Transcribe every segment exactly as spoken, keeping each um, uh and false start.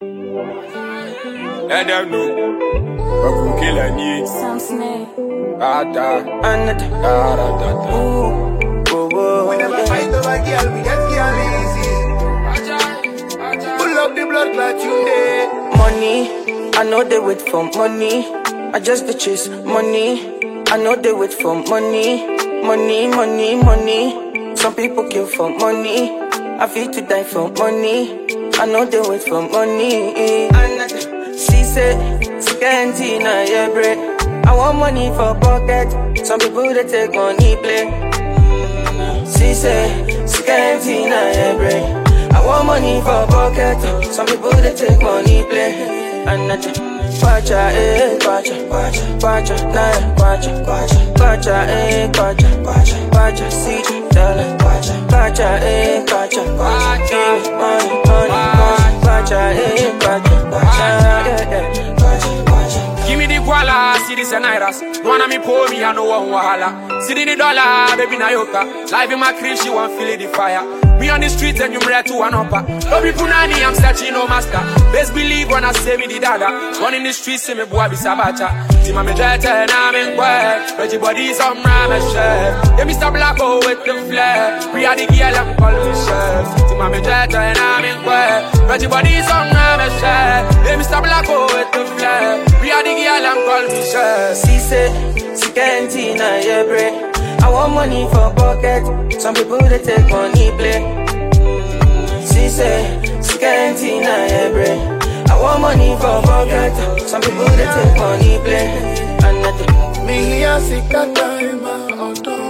Let them know. I could kill any. Some snake. Ata. And Da da da da. We never fight over girl, we get girl easy. Pull up the blood clot you day. money, I know they wait for money. I just the chase money. I know they wait for money. Money, money, money. Some people kill for money. I feel to die for money. I know they wait for money. And she said, scanty na yeah bread. I want money for pocket. Some people they take money play. She said, scanty na yeah bread. I want money for pocket. Some people they take money play. And I just Pacha, eh, pacha, pacha, pacha, nah, pacha, pacha, pacha, eh, pacha, pacha, pacha, see you, dollar, pacha, pacha, eh, pacha, pacha, give me money, money, money, pacha, eh, pacha, pacha, yeah, yeah, pacha, pacha. Give me the guala, see this and iras. Wanna me pour me, I know one wahala. See the dollar, baby Nayoka. Live in my crib, she want feel the fire. Me on the streets and you ready to one upper. No be punani, I'm searching no master. Best believe when I say me the dada. One in the streets, say me boy be sabacha. See my majority and I'm in work. Reggie bodies on my chef. Yeah, Mister Blacko with the flair. We are the girl I'm calling chef. See my majority and I'm in work. Reggie bodies on my chef. Yeah, Mister Blacko with the flair. We are the girl I'm calling chef. She said, she can't na yeah bread. I want money for pocket. Some people they take money play. She say, she can't na yeah bread. I want money for pocket. Some people they take money play. And nothing. Million sick that time out of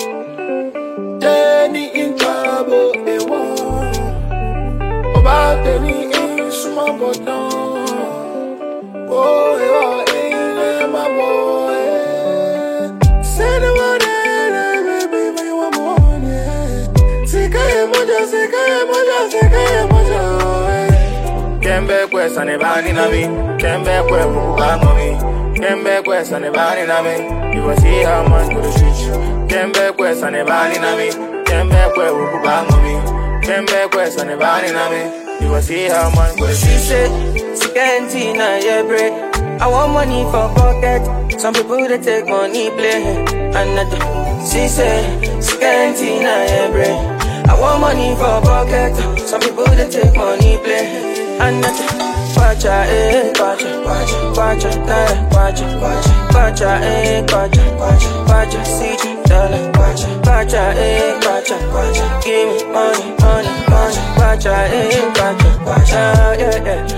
Jenny in trouble, they want about Jenny in small but no. Oh, you are in my boy. Say the word. Kembe kwesa ne bani na mi, kembe kwe wuba momi, kembe kwesa ne bani na mi. You will see how man go to switch. Kembe kwesa ne bani na mi, kembe kwe wuba momi, kembe kwesa ne bani na mi. You will see how man go to switch. She said, she can't na yeah bread. I want money for pocket. Some people they take money play. And nothing. She said, she can't na yeah bread. I want money for pocket. Some people they take money play. And nothing. Pacha, eh, pacha, pacha, pacha, nah, pacha, pacha, pacha, eh, pacha, pacha, pacha, see you, dollar, pacha, pacha, eh, pacha, pacha, give me money, money, money, pacha, eh, pacha, pacha, yeah, yeah.